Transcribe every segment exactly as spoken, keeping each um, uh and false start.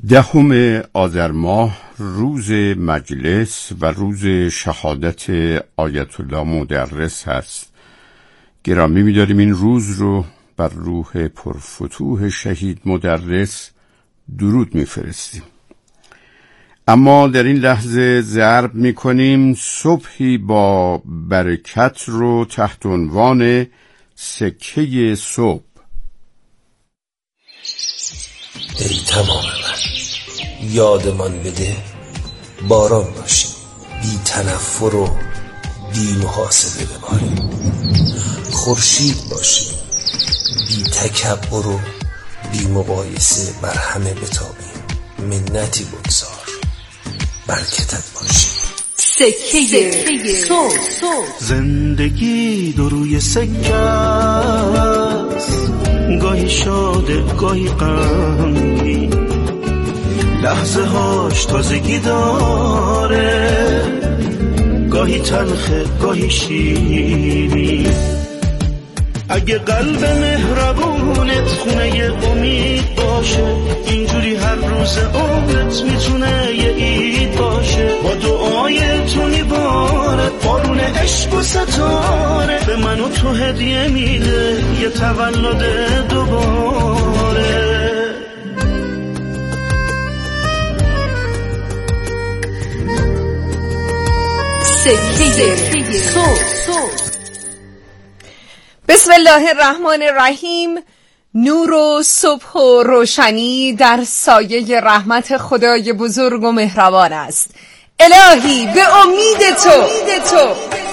دهم آذر ماه روز مجلس و روز شهادت آیت الله مدرس هست. گرامی می‌داریم این روز رو بر روح پرفتوح شهید مدرس درود می‌فرستیم. اما در این لحظه ضرب می‌کنیم صبحی با برکت رو تحت عنوان سکه صبح. ای تمام من یادمان بده باران باشیم، بی تنفر و بی محاسبه بباریم، خورشید باشیم، بی تکبر و بی مقایسه بر همه بتابیم، منتی بگذار برکتت باشیم. سکه صبح. زندگی دو روی سکه است، گاهی شاده گاهی غمگین، لحظه هاش تازگی داره، گاهی تلخه گاهی شیرین. اگه قلب مهربونت خونه امید باشه، اینجوری هر روز عمرت میتونه یه عید باشه. با دعای تو میباره بارون عشق و ستاره، به من و تو هدیه میده یه تولد دوباره. سکه صبح. بسم الله الرحمن الرحیم. نور و صبح و روشنی در سایه رحمت خدای بزرگ و مهربان است. الهی به امید تو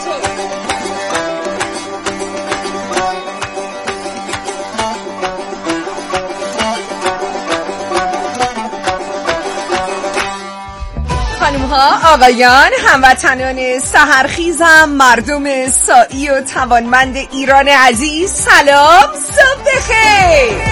خانم‌ها، آقایان، هموطنان سحرخیزم، مردم سائی و توانمند ایران عزیز، سلام، صبح بخیر.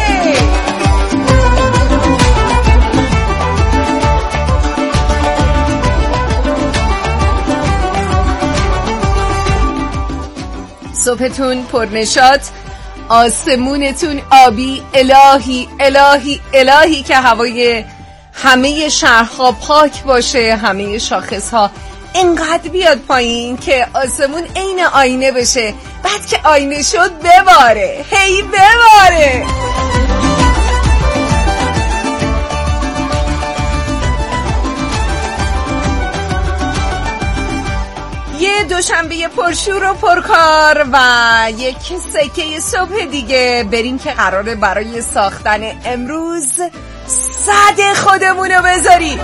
صبحتون پرنشاط، آسمونتون آبی، الهی الهی الهی که هوای همه شهرها پاک باشه، همه شاخصها اینقدر بیاد پایین که آسمون عین آینه بشه، بعد که آینه شد بباره، هی بباره. یه دوشنبه پرشور و پرکار و یک سکه صبح دیگه بریم که قراره برای ساختن امروز صد خودمونو بذاریم.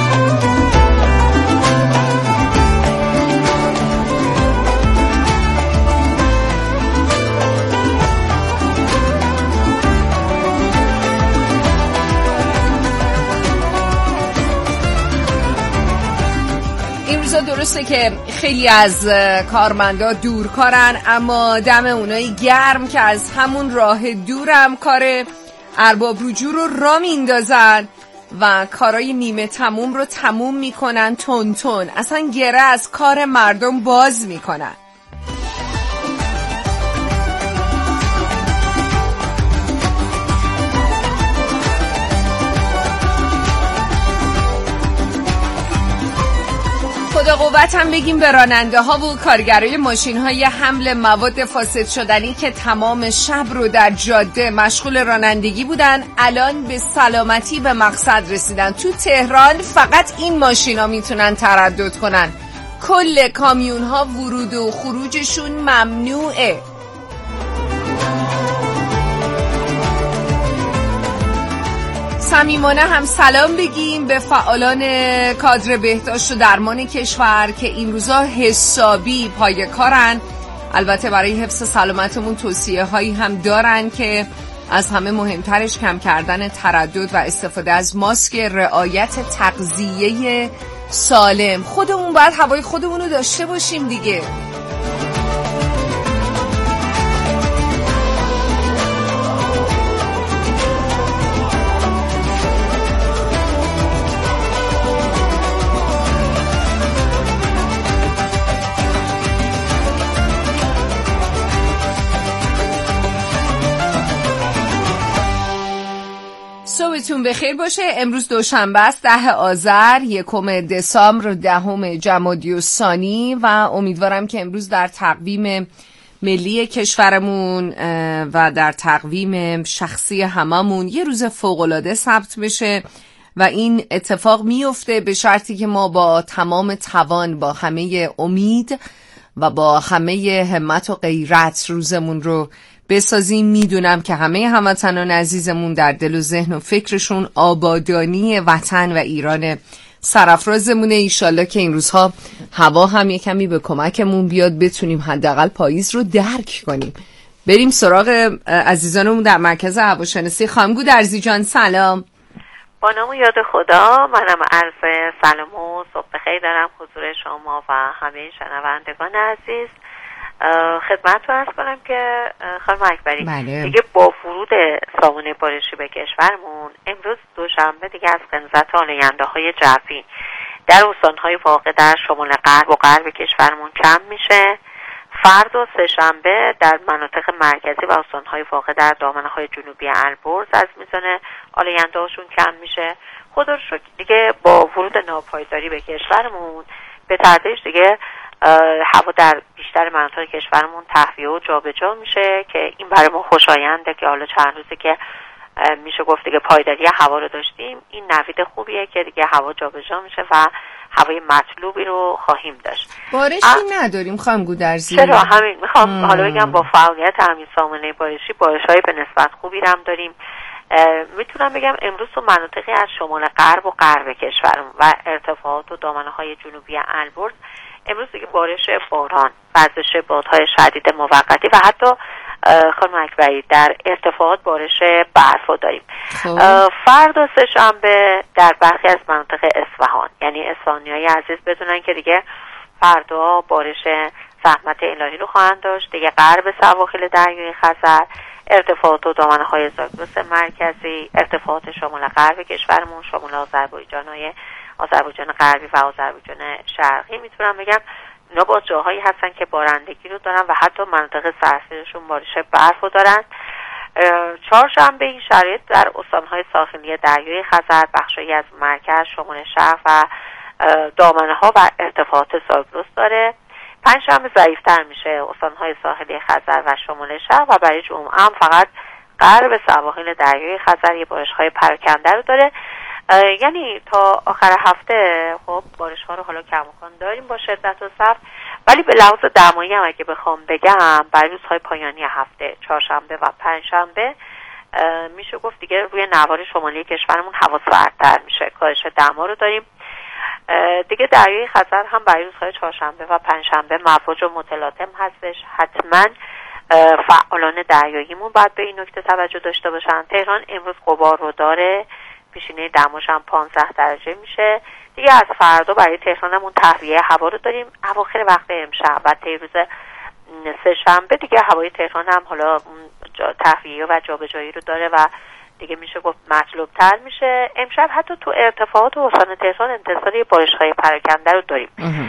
این روزا درسته که خیلی از کارمندا دورکارن، اما دم اونایی گرم که از همون راه دورم کار ارباب رجوع رو را میندازن و کارای نیمه تموم رو تموم میکنن، تون تون اصلا گره از کار مردم باز میکنن. خدا قوت هم بگیم به راننده ها و کارگرای ماشین های حمل مواد فاسد شدنی که تمام شب رو در جاده مشغول رانندگی بودن، الان به سلامتی به مقصد رسیدن. تو تهران فقط این ماشین ها میتونن تردد کنن، کل کامیون ها ورود و خروجشون ممنوعه. صمیمانه هم سلام بگیم به فعالان کادر بهداشت و درمان کشور که این روزا حسابی پای کارن. البته برای حفظ سلامتمون توصیه هایی هم دارن که از همه مهمترش کم کردن تردد و استفاده از ماسک، رعایت تغذیه سالم. خودمون باید هوای خودمون رو داشته باشیم دیگه. روزتون بخیر باشه. امروز دوشنبه است، ده آذر، یکم دسامبر، دهم جمادی الثانی و امیدوارم که امروز در تقویم ملی کشورمون و در تقویم شخصی هممون یه روز فوق‌العاده ثبت بشه و این اتفاق میفته به شرطی که ما با تمام توان، با همه امید و با همه همت و غیرت روزمون رو بسازیم. میدونم که همه هموطنان عزیزمون در دل و ذهن و فکرشون آبادانی وطن و ایران سرافرازمونه. ایشالله که این روزها هوا هم یه کمی به کمکمون بیاد، بتونیم حداقل پاییز رو درک کنیم. بریم سراغ عزیزانمون در مرکز هواشناسی. خانم گودرزی جان سلام. با نام یاد خدا، منم عرض سلام و صبح بخیر دارم حضور شما و همه شنوندگان عزیز. خدمتتون عرض کنم که خانم اکبری بله. دیگه با فرود سامانه بارشی به کشورمون امروز دوشنبه دیگه از غلظت آلاینده های جوی در استانهای واقع در شمال غرب و غرب کشورمون کم میشه. فردا سه‌شنبه در مناطق مرکزی و استانهای واقع در دامنه‌های جنوبی البرز از میزان آلاینده هاشون کم میشه. خدا رو شکر دیگه با ورود ناپایداری به کشورمون به تدریج دیگه هوا در بیشتر مناطق کشورمون تهویه و جابجا میشه که این برای ما خوشاینده که حالا چند روزی که میشه گفت دیگه پایداری هوا رو داشتیم، این نوید خوبیه که دیگه هوا جابجا میشه و هوای مطلوبی رو خواهیم داشت. بارشی نداریم خانم گودرزی؟ چرا همین میخوام حالا بگم با فعالیت همین سامانه بارشی بارش‌های به نسبت خوبی هم داریم. میتونم بگم امروز تو مناطقی از شمال غرب و غرب کشورمون و ارتفاعات و دامنه‌های جنوبی البرز امروز دیگه بارش باران، وزش بادهای شدید موقتی و حتی خانم اکبری در ارتفاعات بارش برف داریم. فردا سه‌شنبه در برخی از مناطق اصفهان، یعنی اصفهانیای عزیز بدونن که دیگه فردا بارش رحمت الهی رو خواهند داشت. دیگه غرب سواحل دریای خزر، ارتفاعات و دامنه‌های زاگرس مرکزی، ارتفاعات شمال غرب کشورمون، شمال آذربایجان‌های آذربایجان غربی و آذربایجان شرقی، میتونم بگم اینا با جاهایی هستن که بارندگی رو دارن و حتی مناطق سراسرشون بارش برف رو دارن. چهارشنبه این شرایط در استانهای ساحلی دریای خزر، بخشایی از مرکز، شمال شرق و دامنه ها و ارتفاعات زاگرس داره. پنجشنبه ضعیف‌تر میشه استانهای ساحلی خزر و شمال شرق و برای جمعه هم فقط غرب سواحل دریای خزر یه بارش‌های پراکنده رو داره. یعنی تا آخر هفته خب بارش ها رو حالا کماکان داریم با شدت و سبک، ولی به لحاظ دمایی هم اگه بخوام بگم برای روزهای پایانی هفته، چهارشنبه و پنجشنبه، میشه گفت دیگه روی نوار شمالی کشورمون هوا سردتر میشه، کاهش دما رو داریم. دیگه دریای خزر هم برای روزهای چهارشنبه و پنجشنبه مواج و متلاطم هستش. حتما فعالان دریاییمون باید به این نکته توجه داشته باشن. تهران امروز غبار رو داره، پیشینه دماش هم پانزده درجه میشه. دیگه از فردا برای تهرانمون تهویه هوا رو داریم. اواخر وقت امشب و طی روز سه‌شنبه دیگه هوای تهران هم حالا تهویه و جابجایی رو داره و دیگه میشه گفت مطلوب تر میشه. امشب حتی تو ارتفاعات و استان تهران انتظار بارش‌های پراکنده رو داریم.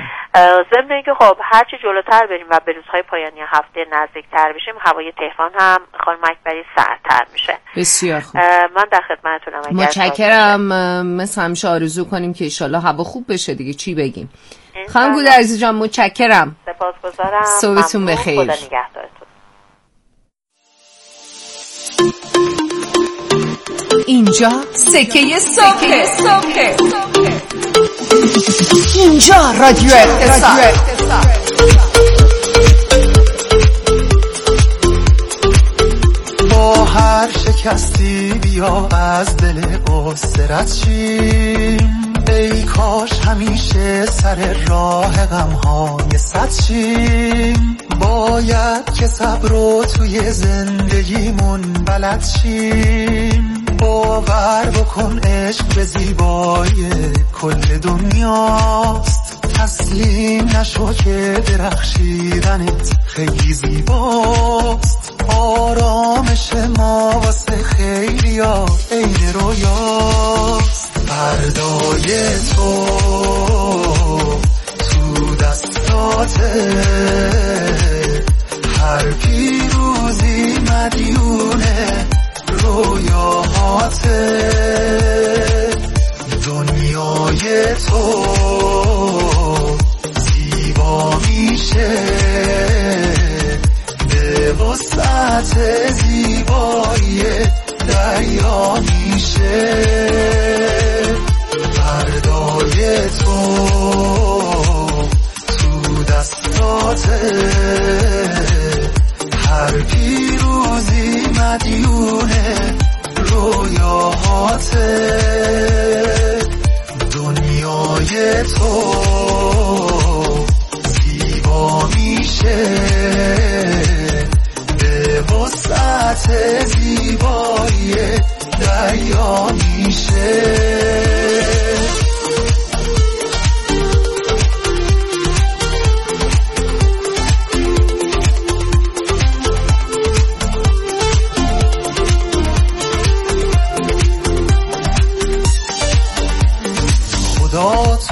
ضمن اینکه خب هرچی جلوتر بریم و به روزهای پایانی هفته نزدیکتر بشیم، هوای تهران هم خانم اکبری سردتر میشه. بسیار خوب. من در خدمتتونم. متشکرم. مثل همیشه آرزو کنیم که ان شاءالله هوا خوب بشه دیگه، چی بگیم. خانم گودرزی جان متشکرم. سپاسگزارم. صبحتون بخیر. خدا نگهدارتون. اینجا سکه صبح، اینجا رادیو اقتصاد. با هر شکستی بیا از دل اسرت شیم، ای کاش همیشه سر راه غم‌های صد شیم. باید که صبر رو توی زندگیمون بلد شیم، باور بکن عشق به زیبایی کل دنیاست، تسلیم نشو که درخشیدنت خیلی زیباست. آرامش ما واسه خیلی ها عین رویاست، فردای تو تو دستاته، هر پیروزی مدیونه رویاهاته.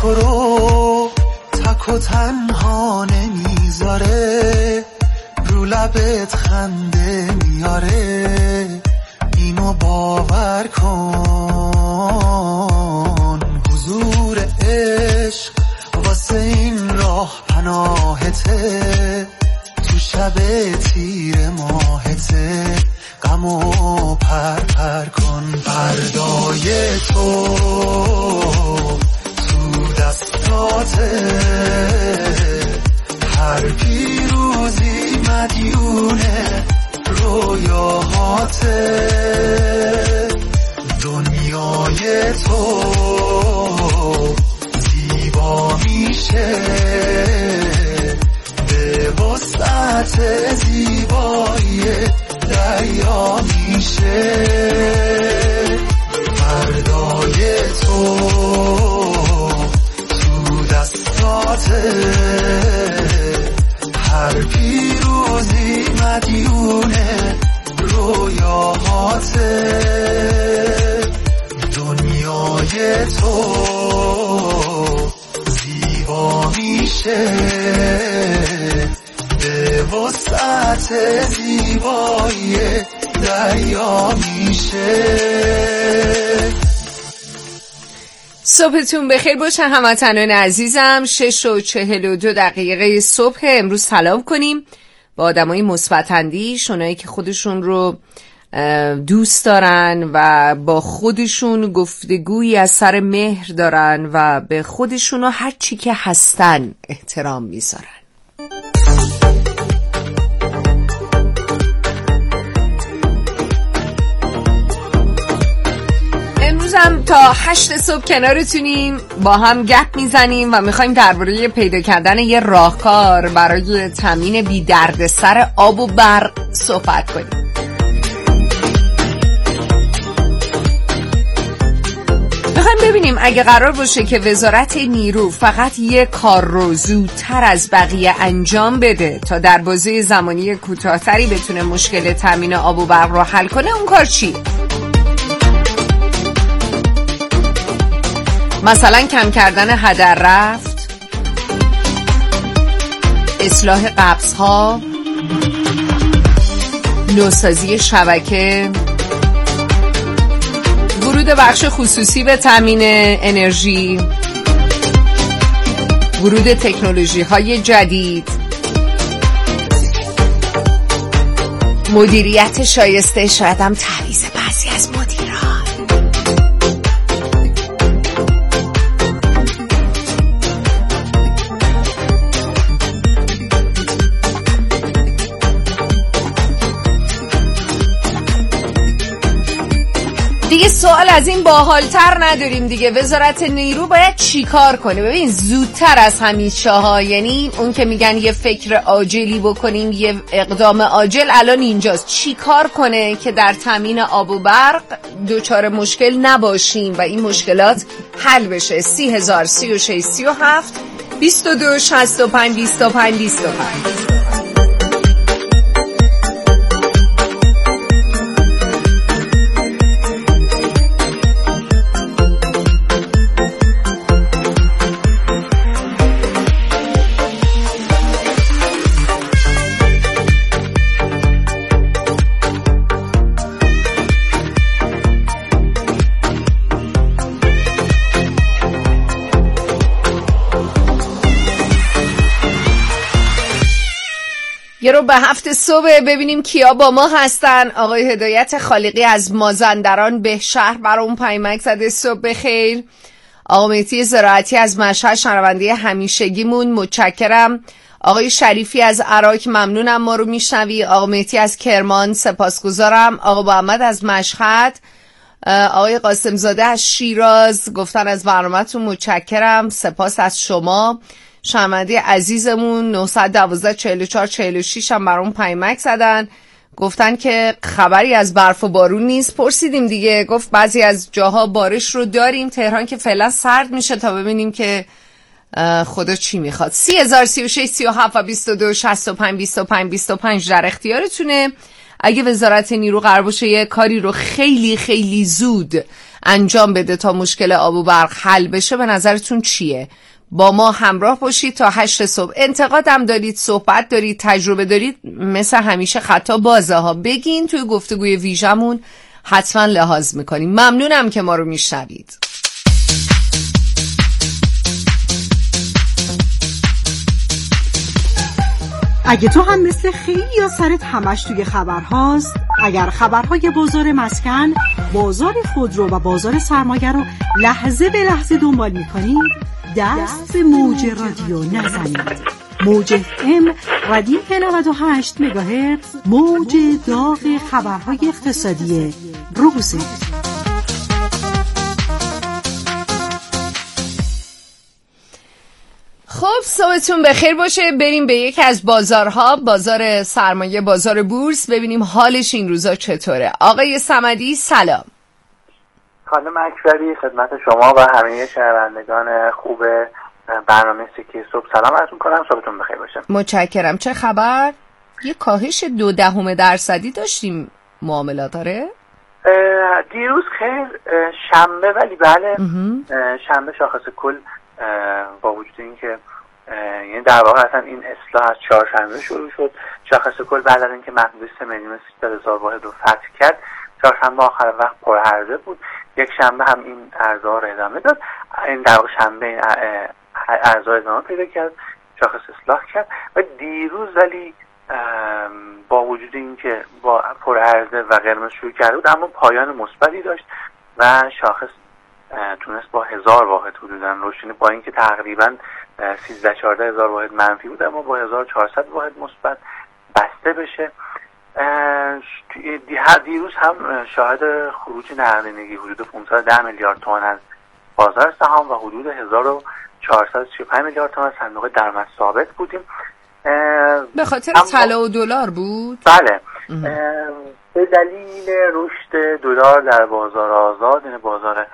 تو رو تک و تنها نمیذاره، رو لبت خنده میاره، اینو باور کن. حضور عشق واسه این راه پناهته، تو شب تیر ماهته، غمو پر پر کن. فردای تو تو دستاته، هر پیروزی مدیونه رویاهاته. دنیای تو زیبا میشه به وسعت زیبایی دریا میشه. فردای تو تو دستاته، هر پیروزی مدیونه رویاهاته. دنیای تو زیبا میشه به وسعت زیبایی دریا میشه. صبحتون بخیر باشه هموطنان عزیزم. شش و چهل و دو دقیقه صبح امروز سلام کنیم با آدمای مثبت‌اندیش، اونایی که خودشون رو دوست دارن و با خودشون گفتگویی از سر مهر دارن و به خودشون و هر چی که هستن احترام میذارن. امروزم تا هشت صبح کنارتونیم، با هم گپ میزنیم و میخوایم درباره پیدا کردن یه راهکار برای تامین بی دردسر آب و برق صحبت کنیم. میخوایم ببینیم اگه قرار باشه که وزارت نیرو فقط یه کار رو زودتر از بقیه انجام بده تا در بازه زمانی کوتاه‌تری بتونه مشکل تامین آب و برق رو حل کنه، اون کار چی؟ مثلا کم کردن هدر رفت، اصلاح قبض‌ها، نوسازی شبکه، ورود بخش خصوصی به تامین انرژی، ورود تکنولوژی‌های جدید، مدیریت شایسته، شاید هم تعویض بعضی از مدیران. دیگه سوال از این باحال‌تر نداریم دیگه. وزارت نیرو باید چی کار کنه؟ ببین زودتر از همیشه ها، یعنی اون که میگن یه فکر عاجلی بکنیم، یه اقدام عاجل الان اینجاست. چی کار کنه که در تامین آب و برق دوچار مشکل نباشیم و این مشکلات حل بشه؟ سی هزار سی و شش سی و هفت بیست و دو شصت و پنج بیست و پنج بیست و پنج. یه رو به هفت صبح ببینیم کیا با ما هستن. آقای هدایت خالقی از مازندران به شهر برام پیامک زده صبح بخیر. آقا مهدی زراعتی از مشهد شنونده همیشگیمون، متشکرم. آقای شریفی از عراق ممنونم ما رو میشنوی. آقا مهدی از کرمان سپاسگزارم. آقا محمد از مشهد، آقای قاسم زاده از شیراز گفتن از برنامه‌تون متشکرم، سپاس از شما. شنونده عزیزمون نه یک دو چهار چهار چهار و شش هم برام پیامک زدن، گفتن که خبری از برف و بارون نیست. پرسیدیم دیگه، گفت بعضی از جاها بارش رو داریم، تهران که فعلا سرد میشه تا ببینیم که خدا چی میخواد. سی هزار سی و شش سی و هفت و بیست و دو شصت و پنج بیست و پنج بیست و پنج در اختیارتونه. اگه وزارت نیرو قرار باشه یه کاری رو خیلی خیلی زود انجام بده تا مشکل آب و برق حل بشه، به نظرتون چیه؟ با ما همراه باشید تا هشت صبح. انتقادم دارید، صحبت دارید، تجربه دارید، مثل همیشه خطا بازه ها بگین، توی گفتگوی ویژمون حتما لحاظ میکنیم. ممنونم که ما رو میشنوید. اگه تو هم مثل خیلی یا سرت همش توی خبرهاست، اگر خبرهای بازار مسکن، بازار خودرو و بازار سرمایه رو لحظه به لحظه دنبال میکنید، دست به موج رادیو نزنید. موج اف ام ردیف نود و هشت مگاهرتز، موج داغ خبرهای اقتصادی روزه. خب صبحتون بخیر باشه. بریم به یکی از بازارها، بازار سرمایه، بازار بورس، ببینیم حالش این روزا چطوره. آقای صمدی سلام. خانم اکبری خدمت شما و همه شنوندگان خوب برنامه سکه صبح سلام عرض می‌کنم. صبحتون بخیر باشه. متشکرم. چه خبر؟ یه کاهش دو دهم درصدی داشتیم معاملات داره؟ دیروز خیر شنبه، ولی بله شنبه شاخص کل با وجود اینکه یعنی در واقع اصلا این اصلاح از چهارشنبه شروع شد، شاخص کل بعد از اینکه محدوده سه میلیون و سیصد هزار واحد رو فتح کرد، چهارشنبه آخر وقت پرعرضه بود، یک شنبه هم این عرضه‌ها رو ادامه داد. این در واقع شنبه این عرضه‌ها ادامه پیدا کرد، شاخص اصلاح کرد و دیروز ولی با وجود اینکه با پرعرضه و قرمز شروع کرده بود، اما پایان مثبتی داشت و شاخص تونست با هزار واحد حدوداً رشد، با اینکه تقریباً سیزده چهارده هزار واحد منفی بود، اما با هزار و چهارصد واحد مثبت بسته بشه. دیروز هم شاهد خروج نقدینگی حدود پانصد و ده میلیارد تومان از بازار سهام و حدود هزار و چهارصد و سی و پنج میلیارد تومان از صندوق درآمد ثابت بودیم. به خاطر طلا و دلار بود؟ بله، به دلیل رشد دلار در بازار آزاد، این بازار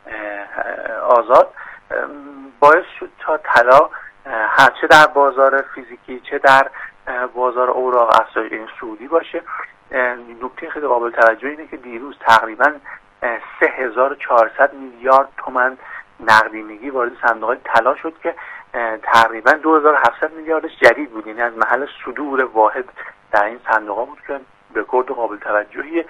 آزاد باعث شد تا طلا چه در بازار فیزیکی چه در بازار اوراق افزایش این سعودی باشه. نکته خیلی قابل توجه اینه که دیروز تقریبا سه هزار و چهارصد میلیارد تومان نقدینگی وارد صندوق طلا شد که تقریبا دو هزار و هفتصد میلیاردش جدید بود، یعنی از محل صدور واحد در این صندوق بود که رکورد قابل توجهیه.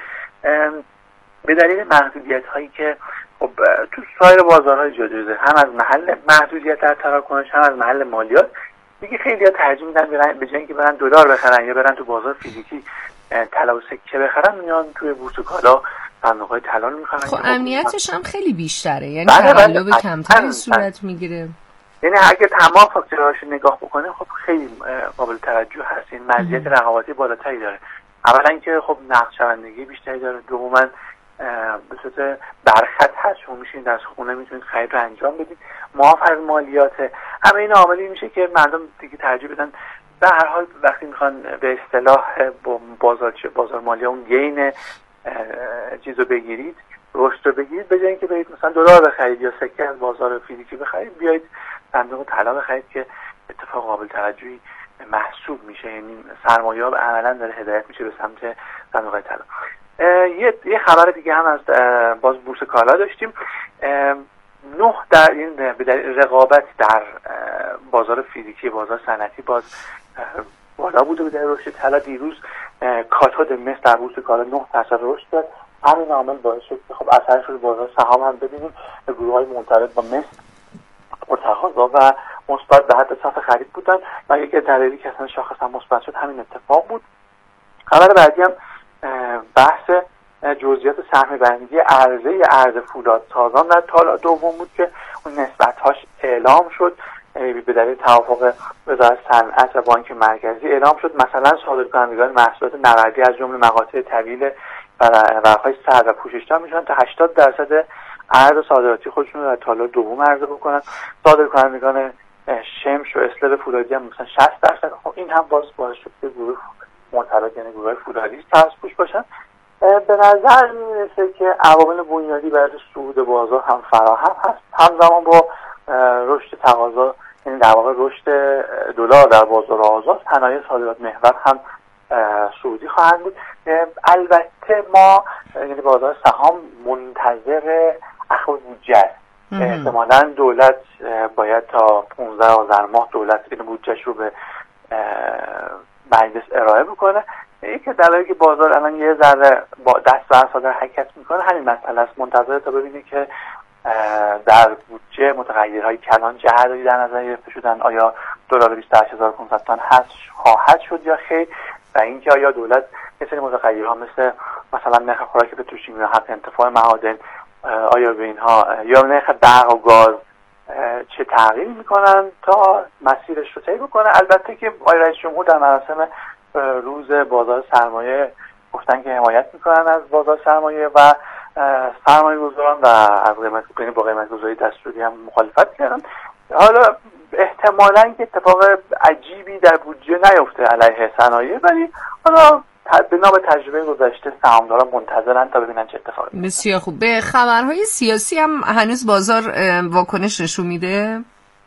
به دلیل محدودیت هایی که خب تو سایر بازارهای جادوزه، هم از محل محدودیت در تراکنش، هم از محل مالیات، دیگه خیلی ها ترجیح میدن برن به جای اینکه برن دلار بخرن یا برن تو بازار فیزیکی طلا و سکه بخرن، میان توی بورس کالا صندوق‌های طلا رو میخرن. خب امنیتش هم خیلی بیشتره، یعنی بله تقلب بله کمتری صورت میگیره. یعنی اگه تمام فاکتورهاش نگاه بکنه خب خیلی قابل توجه هست، این مزیت رقابتی بالاتری داره. اولا اینکه خب نقدشوندگی بیشتری داره، دوما به صورت برخط هست، شما میشین در خونه میتونید خرید رو انجام بدید، معاف از مالیات. همه این عاملی میشه که مردم دیگه ترجیح بدن به هر حال وقتی میخوان به اصطلاح بازار بازار مالی اون گین چیزو بگیرید، رشد رو بگیرید، به جای اینکه برید مثلا دلار بخرید یا سکه از بازار فیزیکی بخرید، بیایید صندوق طلا بخرید که اتفاق قابل توجهی محسوب میشه. یعنی سرمایه‌ها عملاً داره هدایت میشه به سمت صندوق طلا. یه یه خبر دیگه هم از باز بورس کالا داشتیم. نه در این به دلیل رقابت در بازار فیزیکی، بازار صنعتی باز بالا بوده به دلیل رشد طلا. دیروز کاتود مس در بورس کالا نه درصد رشد کرد. همین عامل باعث شد که خب اثرش رو بازار سهام هم ببینیم. گروه‌های مرتبط با مس پرتقاضا و مثبت به حد صف خرید بودن و یک دلیلی که اصلا شاخص هم مثبت شد همین اتفاق بود. خبر بعدی هم بحث جزئیات سهم بندی عرضه ارز فولادسازان در تالار دوم بود که اون نسبت‌هاش اعلام شد به دلیل توافق وزارت صنعت و بانک مرکزی اعلام شد. مثلا صادرکنندگان محصولات نقدی از جمله مقاطع طویل و ورق‌های سرد و پوششدار میشن تا هشتاد درصد ارز صادراتی خودشون رو در تالار دوم عرضه بکنن. صادرکنندگان شمش و اسلب فولادی هم مثلا شصت درصد. خب این هم باز باعث شد که گروه مرتبط یعنی گروه فولادی ترسپوش باشن. به نظر میرسه که عوامل بنیادی برای صعود بازار هم فراهم هست، همزمان با رشد تقاضا، یعنی در واقع رشد دلار در بازار آزاد، صنایع صادرات محور هم صعودی خواهند بود. البته ما یعنی بازار سهام منتظر اخبار بودجه است. احتمالاً دولت باید تا پانزده آذر ماه دولت این بودجهش رو به مجلس ارائه بکنه. یکی دلایلی که بازار الان یه ذره با دست برصادر حرکت میکنه همین مسئله است. منتظر تا ببینید که در بودجه متغیرهای کلان جهتی در نظر گرفته شدن، آیا دلار بیست و هشت هزار و پانصد تومان هست خواهد شد یا خیر، و اینکه آیا دولت یه سری متغیرها مثل مثلا نرخ خوراک پتروشیمی یا حق انتفاع معادن آیا به اینها یا نرخ برق و گاز چه تغییر میکنن تا مسیرش رو طی بکنه. البته که آقای رئیس جمهور در مراسم روز بازار سرمایه گفتن که حمایت میکنن از بازار سرمایه و سرمایه گذاران و از قیمت یعنی با قیمت گذاری دستوری هم مخالفت کردن. حالا احتمالاً که اتفاق عجیبی در بودجه نیفته علیه صنایع، ولی حالا بنا به تجربه گذشته سهامداران منتظرن تا ببینن چه اتفاقی میفته. بسیار خوب. به خبرهای سیاسی هم هنوز بازار واکنش نشون میده؟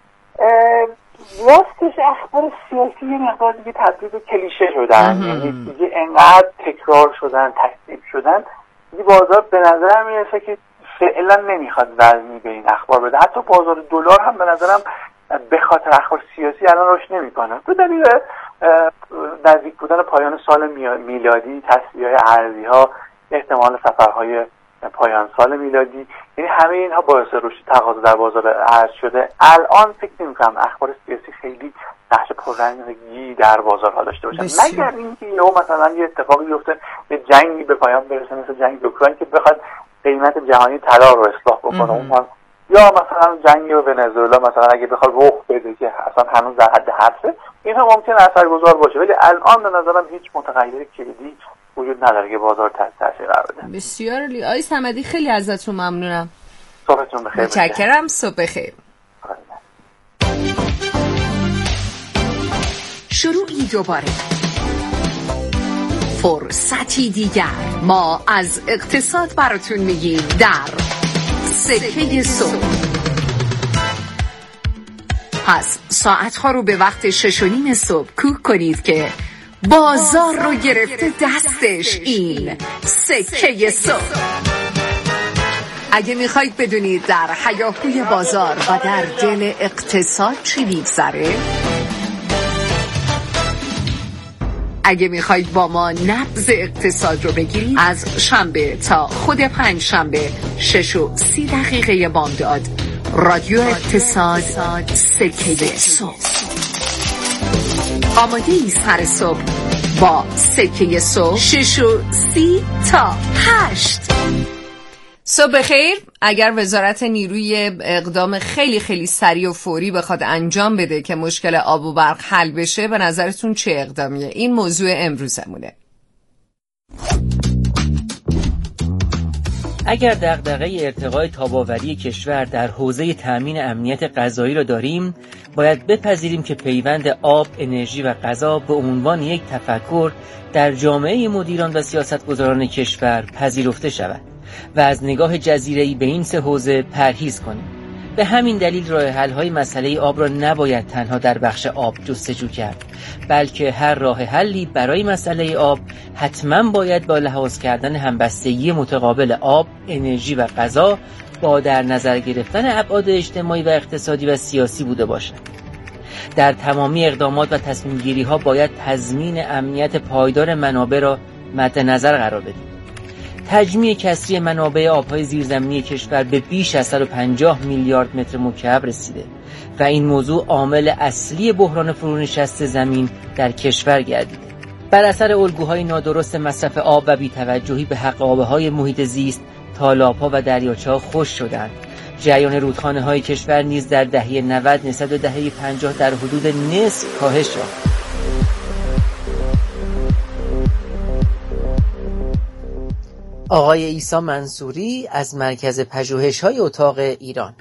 راستش اخبار سیاسی یه مقدار دیگه تبدیل به کلیشه شدن، یعنی دیگه انقدر تکرار شدن، تکذیب شدن، دیگه بازار به نظر میرسه که فعلا نمیخواد وزنی به این اخبار بده. حتی بازار دلار هم به نظرم به خاطر اخبار سیاسی الان رشد نمیکنه، به دلیل نزدیک بودن پایان سال میلادی، تسویه‌های ارزی ها، احتمال سفرهای پایان سال میلادی، یعنی همه اینها باعث رشد تقاضا در بازار ارز شده. الان فکر نمی‌کنم اخبار سیاسی خیلی نقش پررنگی در بازارها داشته باشن، مگر اینکه یهو مثلا یه اتفاقی بیفته، یه جنگی به پایان برسه مثل جنگ اوکراین که بخواد قیمت جهانی طلا رو اصلاح بکنه، اون هم یا مثلا جنگ ونزوئلا مثلا اگه بخواد رخ بده که اصلا هنوز در حد حرفه، اینها ممکن اثرگذار باشه، ولی الان به نظرم هیچ متغیر کلیدی وجود نداره که بازار تحت تاثیر قرار بده. بسیار عالی. آقای صمدی خیلی ازتون ممنونم. صبحتون بخیر. متشکرم. صبح بخیر. شروعی دوباره، فرصتی دیگر، ما از اقتصاد براتون میگیم در سکه صبح. پس ساعتها رو به وقت شش و نیم صبح کوک کنید که بازار رو گرفته دستش این سکه صبح. اگه میخواید بدونید در هیاهوی بازار و در دل اقتصاد چی میگذره، اگه میخواید با ما نبض اقتصاد رو بگیرید، از شنبه تا خود پنج شنبه شش و سی دقیقه بامداد رادیو اقتصاد سکه صبح. آماده ای سر صبح با سکه صبح شش و سی تا هشت. صبح بخیر. اگر وزارت نیروی اقدام خیلی خیلی سریع و فوری بخواد انجام بده که مشکل آب و برق حل بشه، به نظرتون چه اقدامیه؟ این موضوع امروزمونه. اگر دغدغه ارتقای تاب‌آوری کشور در حوزه تأمین امنیت غذایی را داریم، باید بپذیریم که پیوند آب، انرژی و غذا به عنوان یک تفکر در جامعه مدیران و سیاستگزاران کشور پذیرفته شود و از نگاه جزیره‌ای به این سه حوزه پرهیز کنیم. به همین دلیل راه حل‌های مسئله آب را نباید تنها در بخش آب جستجو کرد، بلکه هر راه حلی برای مسئله آب حتما باید با لحاظ کردن همبستگی متقابل آب، انرژی و غذا با در نظر گرفتن ابعاد اجتماعی و اقتصادی و سیاسی بوده باشد. در تمامی اقدامات و تصمیم‌گیری‌ها باید تضمین امنیت پایدار منابع را مد نظر قرار بدیم. تجمیع کسری منابع آب‌های زیرزمینی کشور به بیش از صد و پنجاه میلیارد متر مکعب رسیده و این موضوع عامل اصلی بحران فرونشست زمین در کشور گردیده. بر اثر الگوهای نادرست مصرف آب و بی‌توجهی به حق آب‌های محیط زیست، تالاب‌ها و دریاچه‌ها خشک شدند. جریان رودخانه‌های کشور نیز در دهه نود نسبت به دهه پنجاه در حدود نصف کاهش یافت. آقای عیسی منصوری از مرکز پژوهش‌های اتاق ایران.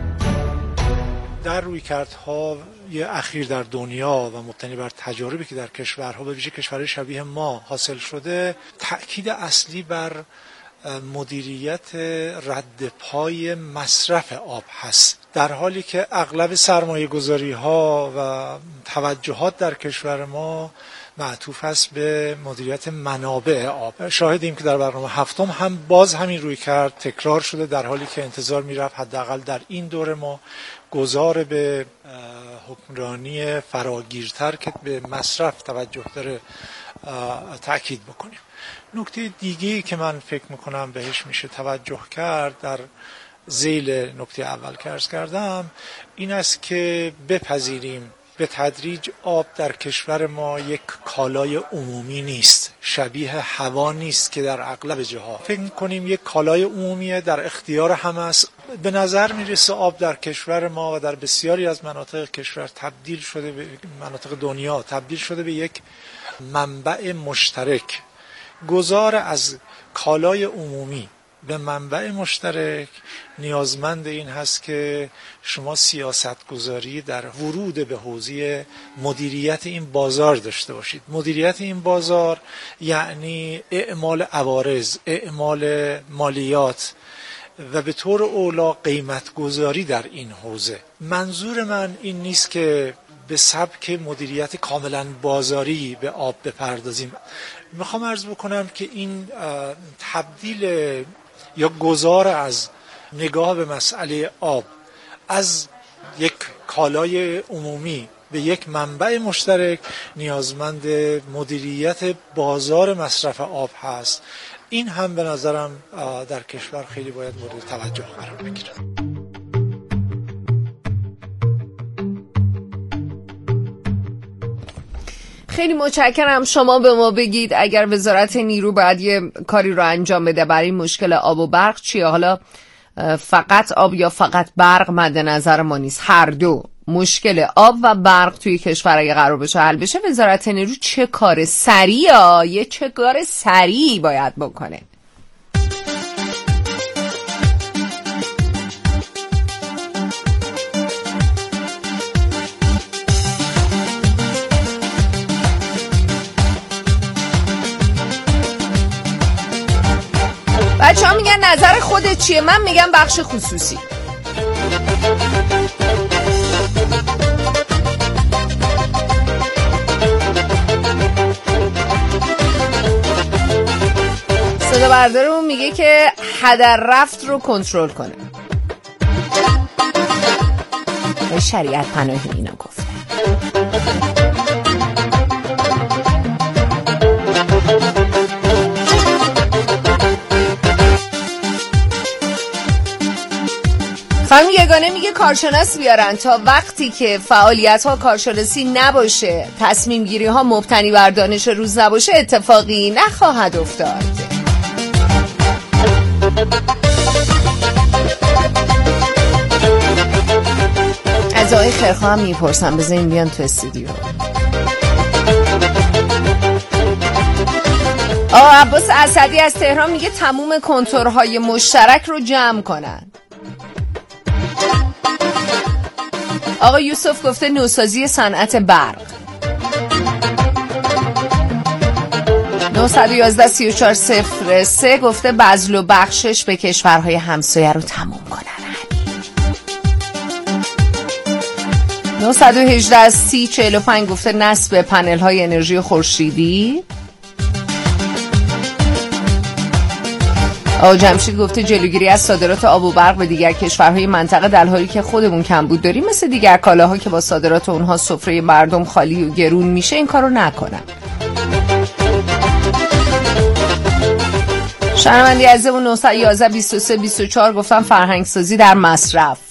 در رویکردهای اخیر در دنیا و مبتنی بر تجاربی که در کشورها به ویژه کشورهای شبیه ما حاصل شده، تأکید اصلی بر مدیریت رد پای مصرف آب هست، در حالی که اغلب سرمایه گذاری ها و توجهات در کشور ما معطوف است به مدیریت منابع آب. شاهدیم که در برنامه هفتم هم باز همین روی کرد تکرار شده، در حالی که انتظار میرفت حداقل در این دوره ما گذار به حکمرانی فراگیرتر که به مصرف توجه داره تأکید بکنیم. نکته دیگه‌ای که من فکر میکنم بهش میشه توجه کرد در ذیل نکته اول که عرض کردم این است که بپذیریم به تدریج آب در کشور ما یک کالای عمومی نیست، شبیه هوا نیست که در اغلب جاها فکر می‌کنیم یک کالای عمومیه، در اختیار همه است. به نظر میرسه آب در کشور ما و در بسیاری از مناطق کشور تبدیل شده به مناطق دنیا تبدیل شده به یک منبع مشترک. گذار از کالای عمومی به منبع مشترک نیازمند این هست که شما سیاست گذاری در ورود به حوزه مدیریت این بازار داشته باشید. مدیریت این بازار یعنی اعمال عوارض، اعمال مالیات و به طور اولا قیمت گذاری در این حوزه. منظور من این نیست که به سبک مدیریت کاملا بازاری به آب بپردازیم. میخوام عرض بکنم که این تبدیل یا گذار از نگاه به مسئله آب از یک کالای عمومی به یک منبع مشترک نیازمند مدیریت بازار مصرف آب هست. این هم به نظرم در کشور خیلی باید مورد توجه قرار بگیره. خیلی متشکرم. شما به ما بگید اگر وزارت نیرو باید یه کاری رو انجام بده برای مشکل آب و برق چیه؟ حالا فقط آب یا فقط برق مد نظر ما نیست، هر دو. مشکل آب و برق توی کشور اگه قرار بشه حل بشه، وزارت نیرو چه کار سریعی یه چه کار سریعی باید بکنه؟ بچه ها میگن نظر خودت چیه؟ من میگم بخش خصوصی. صدا بردارمون میگه که هدر رفت رو کنترل کنه. به شریعت پناه اینا گفته. خانم یگانه میگه کارشناس بیارن تا وقتی که فعالیت ها کارشناسی نباشه، تصمیم گیری ها مبتنی بر دانش روز نباشه، اتفاقی نخواهد افتاد. از آقای خیرخواه هم میپرسم بذاریم بیان تو استودیو. آقا عباس اسدی از تهران میگه تموم کنتورهای مشترک رو جمع کنن. آقا یوسف گفته نوسازی صنعت برق. نه یک یک سه چهار صفر سه گفته بذل و بخشش به کشورهای همسایه رو تموم کنن. نه یک هشت سی چهل و پنج گفته نصب پنل های انرژی خورشیدی. آقا جمشید گفته جلوگیری از صادرات آب و برق به دیگر کشورهای منطقه در حالی که خودمون کمبود داریم، مثل دیگر کالاها که با صادرات اونها سفره مردم خالی و گرون میشه، این کارو نکنن. شنوندی عزیزمون نه یک یک دو سه دو چهار گفتن فرهنگ سازی در مصرف.